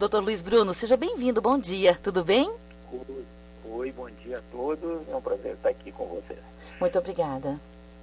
Dr. Luiz Bruno, seja bem-vindo, bom dia, tudo bem? Oi, bom dia a todos, é um prazer estar aqui com vocês. Muito obrigada.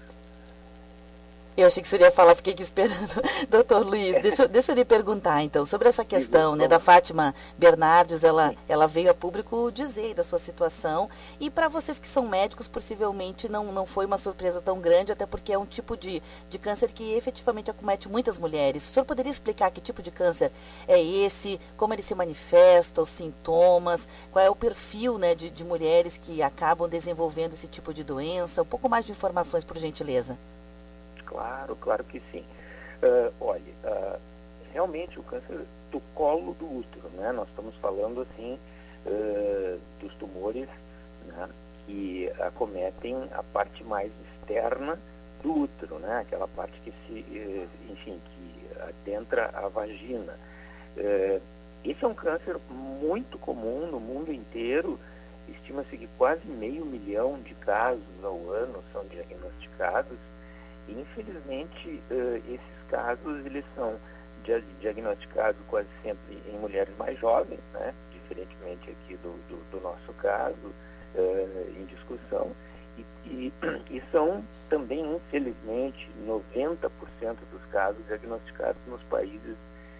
Eu achei que o senhor ia falar, fiquei aqui esperando. Doutor Luiz, deixa eu lhe perguntar, então, sobre essa questão, né, da Fátima Bernardes, ela veio a público dizer da sua situação, e para vocês que são médicos, possivelmente não foi uma surpresa tão grande, até porque é um tipo de câncer que efetivamente acomete muitas mulheres. O senhor poderia explicar que tipo de câncer é esse, como ele se manifesta, os sintomas, qual é o perfil, né, de mulheres que acabam desenvolvendo esse tipo de doença? Um pouco mais de informações, por gentileza. Claro que sim. Realmente o câncer do colo do útero, né? Nós estamos falando assim dos tumores, né, que acometem a parte mais externa do útero, né? Aquela parte que que adentra a vagina. Esse é um câncer muito comum no mundo inteiro. Estima-se que quase 500 mil de casos ao ano são diagnosticados. Infelizmente, esses casos eles são diagnosticados quase sempre em mulheres mais jovens, né? Diferentemente aqui do nosso caso em discussão, e são também, infelizmente, 90% dos casos diagnosticados nos países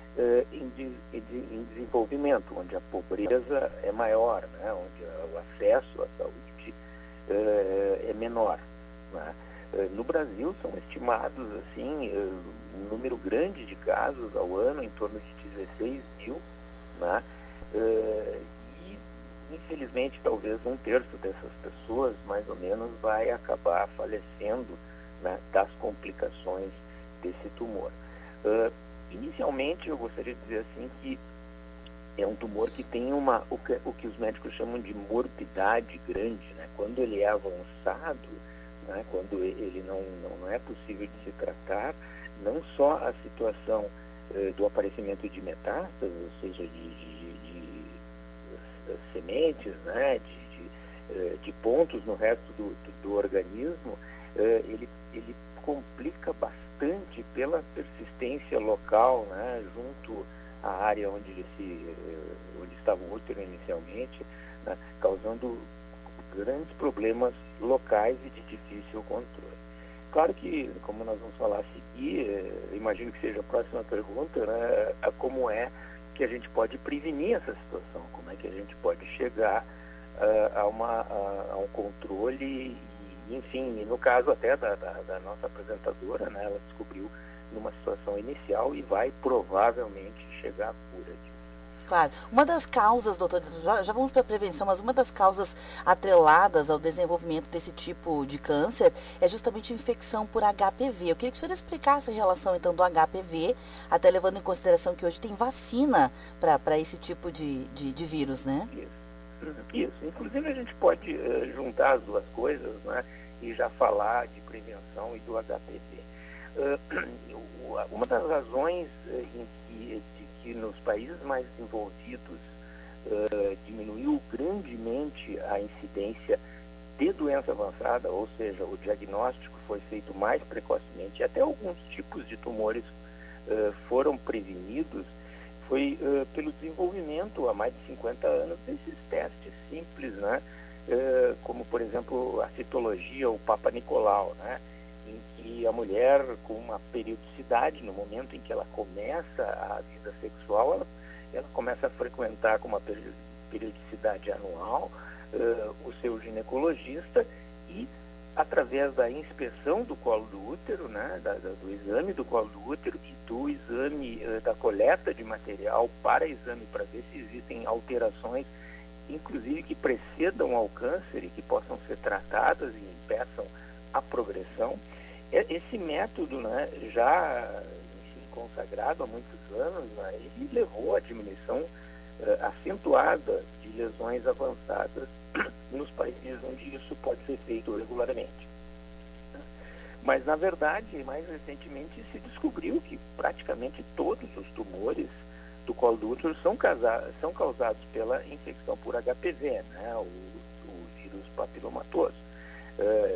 em desenvolvimento, onde a pobreza é maior, né? Onde o acesso à saúde é menor, né? No Brasil são estimados assim um número grande de casos ao ano, em torno de 16 mil, né? E infelizmente talvez um terço dessas pessoas, mais ou menos, vai acabar falecendo, né, das complicações desse tumor. Inicialmente eu gostaria de dizer assim que é um tumor que tem o que os médicos chamam de morbidade grande, né? Quando ele é avançado, né, quando ele não é possível de se tratar, não só a situação do aparecimento de metástases, ou seja, de sementes, né, de pontos no resto do organismo, ele complica bastante pela persistência local, né, junto à área onde estava o útero inicialmente, né, causando grandes problemas locais e de difícil controle. Claro que, como nós vamos falar a seguir, imagino que seja a próxima pergunta, né, como é que a gente pode prevenir essa situação, como é que a gente pode chegar a um controle, e, enfim, no caso até da nossa apresentadora, né, ela descobriu numa situação inicial e vai provavelmente chegar à cura disso. Claro. Uma das causas, doutor, já vamos para a prevenção, mas uma das causas atreladas ao desenvolvimento desse tipo de câncer é justamente a infecção por HPV. Eu queria que o senhor explicasse a relação, então, do HPV, até levando em consideração que hoje tem vacina para esse tipo de vírus, né? Isso. Inclusive, a gente pode juntar as duas coisas, né, e já falar de prevenção e do HPV. Uma das razões de que nos países mais desenvolvidos diminuiu grandemente a incidência de doença avançada, ou seja, o diagnóstico foi feito mais precocemente, e até alguns tipos de tumores foram prevenidos, foi pelo desenvolvimento há mais de 50 anos desses testes simples, né? Como, por exemplo, a citologia, o Papa Nicolau, né? Em que a mulher, com uma periodicidade, no momento em que ela começa a vida sexual, ela começa a frequentar com uma periodicidade anual o seu ginecologista, e através da inspeção do colo do útero, né, do exame do colo do útero e do exame da coleta de material para exame, para ver se existem alterações, inclusive que precedam ao câncer e que possam ser tratadas e impeçam a progressão. Esse método, né, já consagrado há muitos anos, né, ele levou à diminuição acentuada de lesões avançadas nos países onde isso pode ser feito regularmente. Mas, na verdade, mais recentemente se descobriu que praticamente todos os tumores do colo do útero são causados pela infecção por HPV, né, o vírus papilomatoso.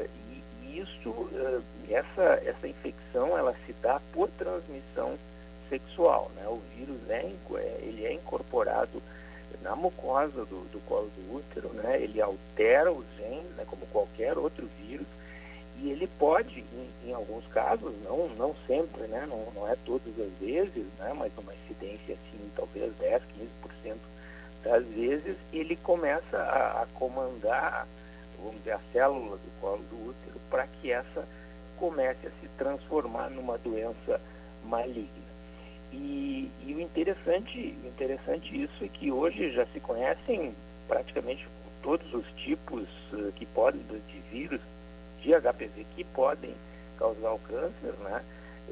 Essa infecção, ela se dá por transmissão sexual, né? O vírus ele é incorporado na mucosa do colo do útero, né? Ele altera os genes, né? Como qualquer outro vírus, e ele pode, em alguns casos, não sempre, né? Não é todas as vezes, né? Mas uma incidência assim, talvez 10, 15% das vezes, ele começa a comandar, vamos dizer, a célula do colo do útero para que essa comece a se transformar numa doença maligna. E o interessante isso é que hoje já se conhecem praticamente todos os tipos que podem, de vírus, de HPV, que podem causar o câncer, né?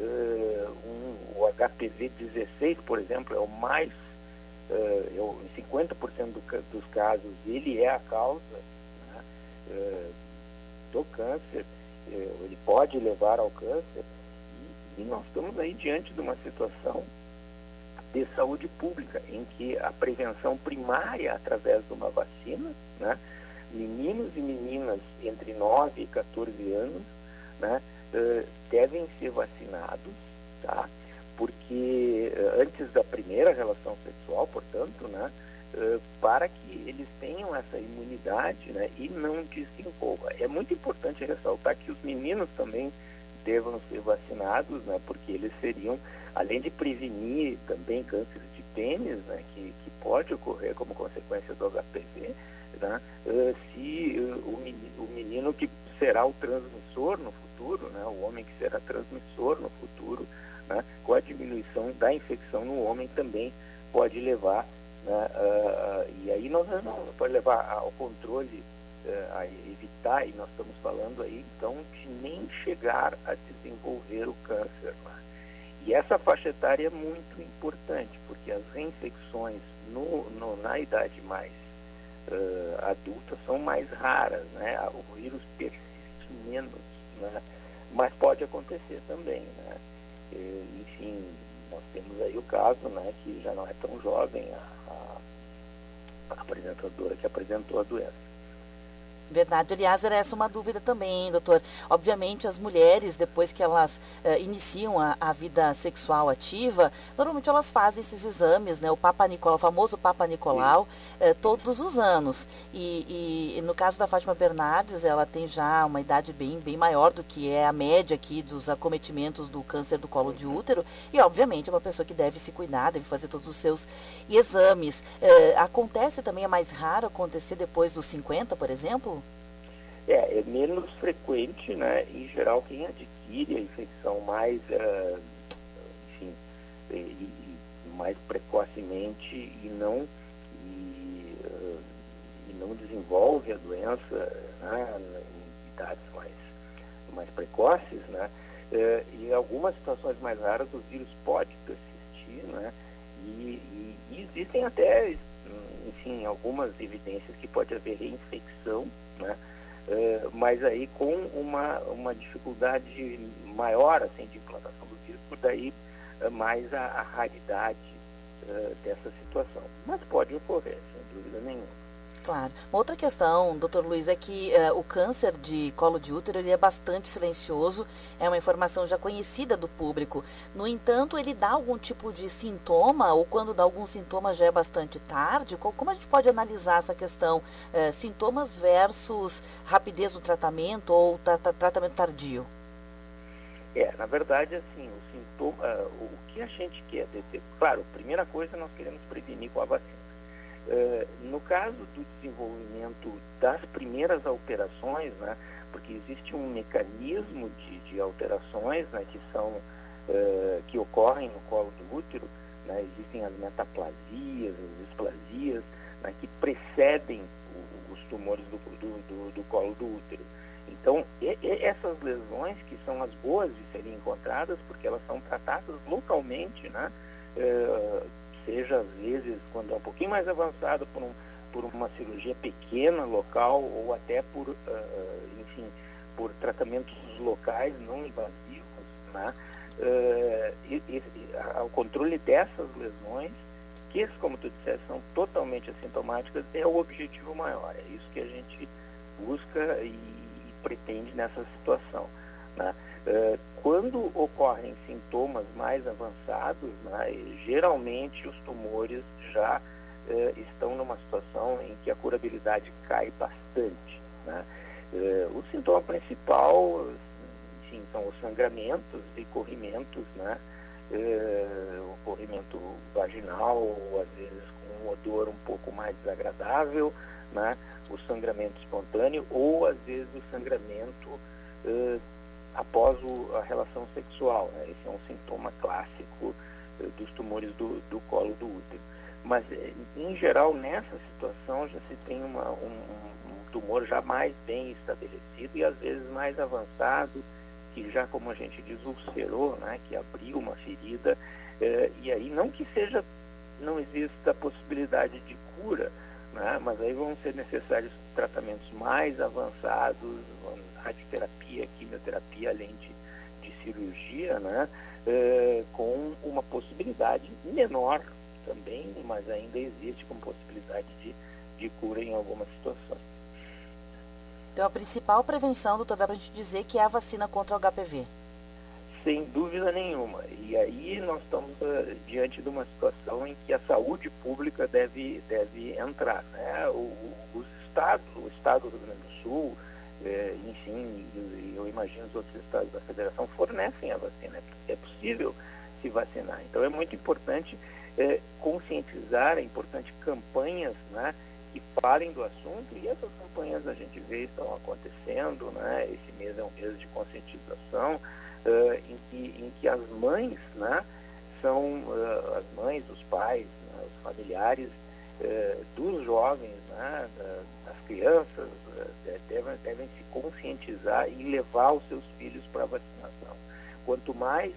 O HPV-16, por exemplo, é o mais, em 50% dos casos, ele é a causa, né, do câncer, ele pode levar ao câncer, e nós estamos aí diante de uma situação de saúde pública, em que a prevenção primária, através de uma vacina, né, meninos e meninas entre 9 e 14 anos, né, devem ser vacinados, tá? Porque antes da primeira relação sexual, portanto, né, para que eles tenham essa imunidade, né, e não desenvolva. É muito importante ressaltar que os meninos também devam ser vacinados, né, porque eles seriam, além de prevenir também câncer de pênis, né, que pode ocorrer como consequência do HPV, né, se o menino que será o transmissor no futuro, né, o homem que será transmissor no futuro, né, com a diminuição da infecção no homem também pode levar, né, e aí nós não pode levar ao controle, a evitar, e nós estamos falando aí então de nem chegar a desenvolver o câncer, né? E essa faixa etária é muito importante, porque as reinfecções na idade mais adulta são mais raras, né? O vírus persiste menos, né? Mas pode acontecer também, né? Enfim, nós temos aí o caso, né, que já não é tão jovem a apresentadora que apresentou a doença. Verdade. Aliás, era essa uma dúvida também, hein, doutor? Obviamente, as mulheres, depois que elas iniciam a vida sexual ativa, normalmente elas fazem esses exames, né? O Papa Nicolau, o famoso Papa Nicolau, todos os anos. E no caso da Fátima Bernardes, ela tem já uma idade bem maior do que é a média aqui dos acometimentos do câncer do colo de útero. E, obviamente, é uma pessoa que deve se cuidar, deve fazer todos os seus exames. Acontece também, é mais raro acontecer depois dos 50, por exemplo? É menos frequente, né? Em geral, quem adquire a infecção mais, enfim, mais precocemente e não desenvolve a doença, né, em idades mais precoces, né? Em algumas situações mais raras, o vírus pode persistir, né? E existem até, enfim, algumas evidências que pode haver reinfecção, né? Mas aí com uma dificuldade maior, assim, de implantação do vírus, por daí mais a raridade dessa situação. Mas pode ocorrer, sem dúvida nenhuma. Claro. Uma outra questão, doutor Luiz, é que o câncer de colo de útero ele é bastante silencioso, é uma informação já conhecida do público. No entanto, ele dá algum tipo de sintoma, ou quando dá algum sintoma já é bastante tarde? Como a gente pode analisar essa questão? Sintomas versus rapidez do tratamento ou tratamento tardio? Na verdade, assim, o sintoma, o que a gente quer, claro, primeira coisa, nós queremos prevenir com a vacina. No caso do desenvolvimento das primeiras alterações, né, porque existe um mecanismo de alterações, né, que ocorrem no colo do útero, né, existem as metaplasias, as displasias, né, que precedem os tumores do colo do útero. Então, essas lesões, que são as boas de serem encontradas, porque elas são tratadas localmente, né, seja às vezes quando é um pouquinho mais avançado por uma cirurgia pequena, local, ou até enfim, por tratamentos locais não invasivos, né? O controle dessas lesões, que, como tu disseste, são totalmente assintomáticas, é o objetivo maior. É isso que a gente busca e pretende nessa situação, né? Quando ocorrem sintomas mais avançados, né, geralmente os tumores já estão numa situação em que a curabilidade cai bastante, né? O sintoma principal, enfim, são os sangramentos e corrimentos, né? O corrimento vaginal, ou às vezes com um odor um pouco mais desagradável, né? O sangramento espontâneo, ou às vezes o sangramento após a relação sexual, né? Esse é um sintoma clássico dos tumores do colo do útero. Mas, em geral, nessa situação já se tem um tumor já mais bem estabelecido e às vezes mais avançado, que já, como a gente diz, ulcerou, né? Que abriu uma ferida, e aí não exista a possibilidade de cura, né? Mas aí vão ser necessários tratamentos mais avançados, radioterapia, quimioterapia, além de cirurgia, né? Com uma possibilidade menor também, mas ainda existe como possibilidade de cura em algumas situações. Então, a principal prevenção, doutor, dá para a gente dizer que é a vacina contra o HPV? Sem dúvida nenhuma. E aí nós estamos diante de uma situação em que a saúde pública deve entrar, né? O estado do Rio Grande do Sul, enfim, eu imagino os outros estados da federação fornecem a vacina. É possível se vacinar. Então é muito importante conscientizar, é importante campanhas, né, que falem do assunto, e essas campanhas a gente vê estão acontecendo, né? Esse mês é um mês de conscientização, em que as mães, né, são as mães, os pais, né, os familiares dos jovens, né, das crianças, devem se conscientizar e levar os seus filhos para a vacinação. Quanto mais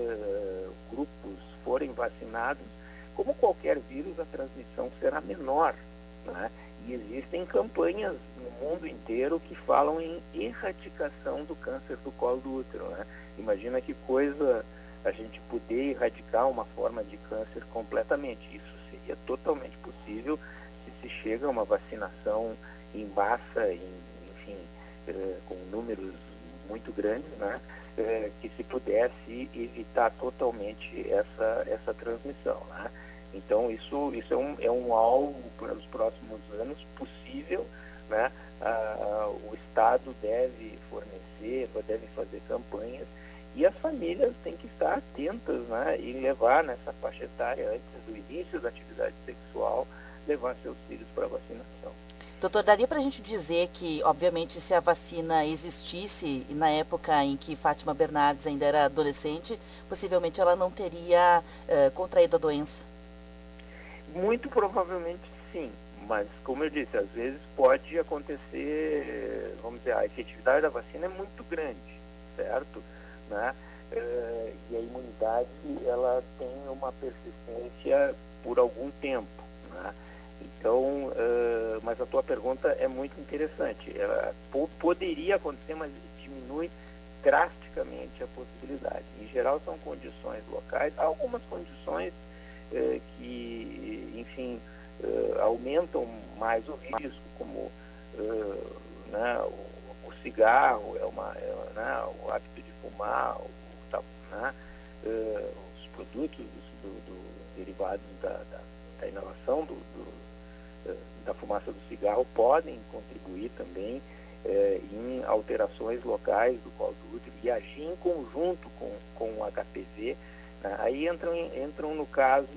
grupos forem vacinados, como qualquer vírus, a transmissão será menor, né? E existem campanhas no mundo inteiro que falam em erradicação do câncer do colo do útero, né? Imagina que coisa a gente poder erradicar uma forma de câncer completamente. Isso seria totalmente possível se chega a uma vacinação em massa, enfim, com números muito grandes, né? Que se pudesse evitar totalmente essa transmissão, né? Então, isso é um algo para os próximos anos possível, né? O Estado deve fornecer, deve fazer campanhas, e as famílias têm que estar atentas, né? E levar nessa faixa etária, antes do início da atividade sexual, levar seus filhos para a vacinação. Doutor, daria para a gente dizer que, obviamente, se a vacina existisse na época em que Fátima Bernardes ainda era adolescente, possivelmente ela não teria contraído a doença? Muito provavelmente sim, mas como eu disse, às vezes pode acontecer, vamos dizer, a efetividade da vacina é muito grande, certo? Né? E a imunidade, ela tem uma persistência por algum tempo, né? Então, mas a tua pergunta é muito interessante. Poderia acontecer, mas diminui drasticamente a possibilidade. Em geral, são condições locais, há algumas condições que, enfim, aumentam mais o risco, como né, o cigarro, né, o hábito de fumar, né, os produtos derivados da inalação da fumaça do cigarro podem contribuir também em alterações locais do colo do útero e agir em conjunto com o HPV. Aí entram no caso,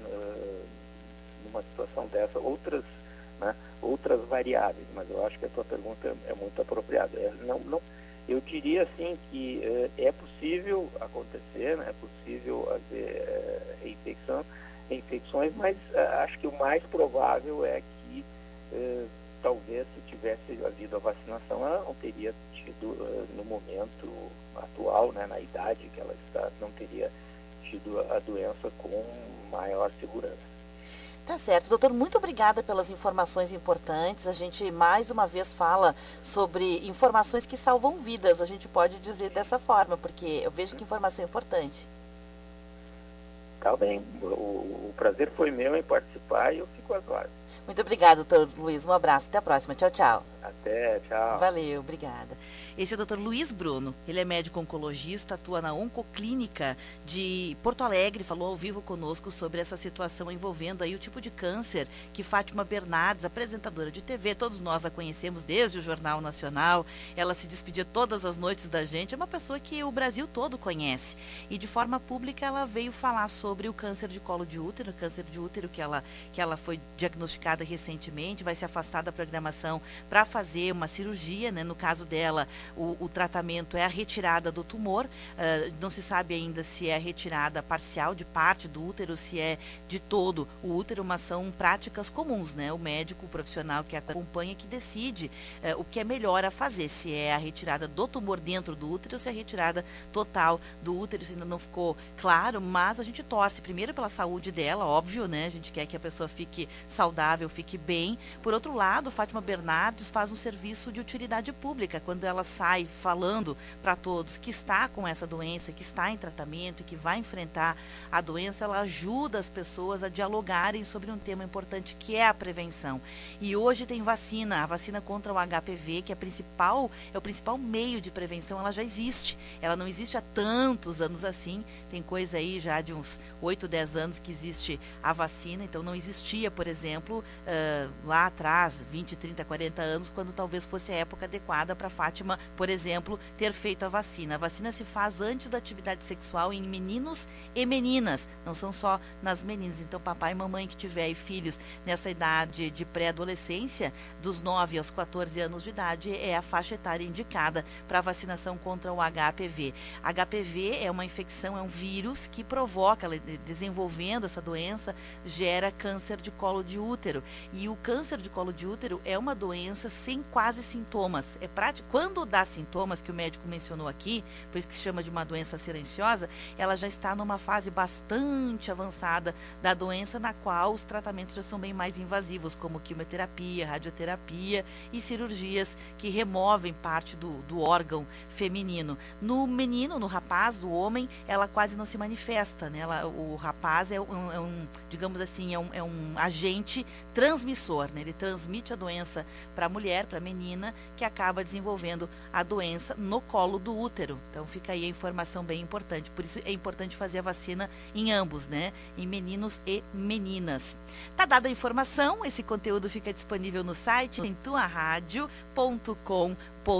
numa situação dessa, outras variáveis, mas eu acho que a tua pergunta é muito apropriada. Eu diria assim que é possível acontecer, né? É possível haver reinfecções, mas acho que o mais provável é que talvez se tivesse havido a vacinação, ela não teria tido, no momento atual, né, na idade que ela está, não teria tido a doença com maior segurança. Tá certo, doutor, muito obrigada pelas informações importantes. A gente mais uma vez fala sobre informações que salvam vidas, a gente pode dizer dessa forma, porque eu vejo que informação é importante. Tá bem, o prazer foi meu em participar e eu fico às ordens. Muito obrigada, doutor Luiz, um abraço, até a próxima, tchau, tchau. Até, tchau. Valeu, obrigada. Esse é o Dr. Luiz Bruno. Ele é médico oncologista, atua na Oncoclínica de Porto Alegre, falou ao vivo conosco sobre essa situação envolvendo aí o tipo de câncer que Fátima Bernardes, apresentadora de TV, todos nós a conhecemos desde o Jornal Nacional. Ela se despedia todas as noites da gente. É uma pessoa que o Brasil todo conhece. E de forma pública ela veio falar sobre o câncer de colo de útero, que ela foi diagnosticada recentemente, vai se afastar da programação para fazer uma cirurgia, né? No caso dela, o tratamento é a retirada do tumor, não se sabe ainda se é a retirada parcial de parte do útero, se é de todo o útero, mas são práticas comuns, né? O médico, o profissional que acompanha, que decide o que é melhor a fazer, se é a retirada do tumor dentro do útero, se é a retirada total do útero. Isso ainda não ficou claro, mas a gente torce primeiro pela saúde dela, óbvio, né? A gente quer que a pessoa fique saudável, fique bem. Por outro lado, Fátima Bernardes faz um serviço de utilidade pública, quando ela sai falando para todos que está com essa doença, que está em tratamento e que vai enfrentar a doença. Ela ajuda as pessoas a dialogarem sobre um tema importante, que é a prevenção. E hoje tem vacina, a vacina contra o HPV, que é o principal meio de prevenção. Ela já existe, ela não existe há tantos anos assim, tem coisa aí já de uns 8, 10 anos que existe a vacina, então não existia, por exemplo, lá atrás, 20, 30, 40 anos, quando talvez fosse a época adequada para Fátima, por exemplo, ter feito a vacina. A vacina se faz antes da atividade sexual em meninos e meninas, não são só nas meninas. Então, papai e mamãe que tiver filhos nessa idade de pré-adolescência, dos 9 aos 14 anos de idade, é a faixa etária indicada para a vacinação contra o HPV. HPV é uma infecção, é um vírus que provoca, desenvolvendo essa doença, gera câncer de colo de útero. E o câncer de colo de útero é uma doença sem quase sintomas. É prático. Quando dá sintomas, que o médico mencionou aqui, por isso que se chama de uma doença silenciosa, ela já está numa fase bastante avançada da doença, na qual os tratamentos já são bem mais invasivos, como quimioterapia, radioterapia e cirurgias que removem parte do órgão feminino. No menino, no rapaz, do homem, ela quase não se manifesta, né? O rapaz é digamos assim, é um agente transmissor, né? Ele transmite a doença para a mulher, para a menina, que acaba desenvolvendo a doença no colo do útero. Então fica aí a informação bem importante. Por isso é importante fazer a vacina em ambos, né? Em meninos e meninas. Tá dada a informação, esse conteúdo fica disponível no site em tuaradio.com.br.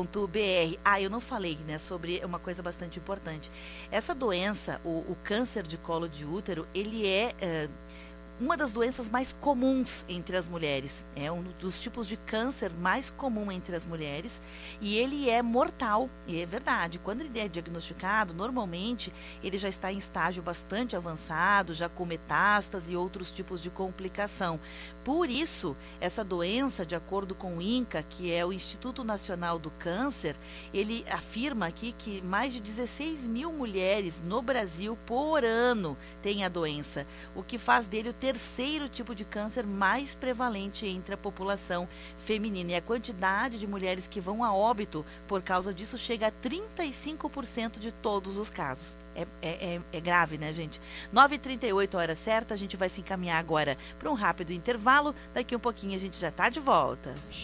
Eu não falei, né, sobre uma coisa bastante importante. Essa doença, o câncer de colo de útero, ele é uma das doenças mais comuns entre as mulheres. É um dos tipos de câncer mais comum entre as mulheres e ele é mortal. E é verdade, quando ele é diagnosticado, normalmente ele já está em estágio bastante avançado, já com metástase e outros tipos de complicação. Por isso, essa doença, de acordo com o INCA, que é o Instituto Nacional do Câncer, ele afirma aqui que mais de 16 mil mulheres no Brasil por ano têm a doença, o que faz dele o terceiro tipo de câncer mais prevalente entre a população feminina. E a quantidade de mulheres que vão a óbito por causa disso chega a 35% de todos os casos. É grave, né, gente? 9h38, hora certa. A gente vai se encaminhar agora para um rápido intervalo. Daqui um pouquinho a gente já está de volta.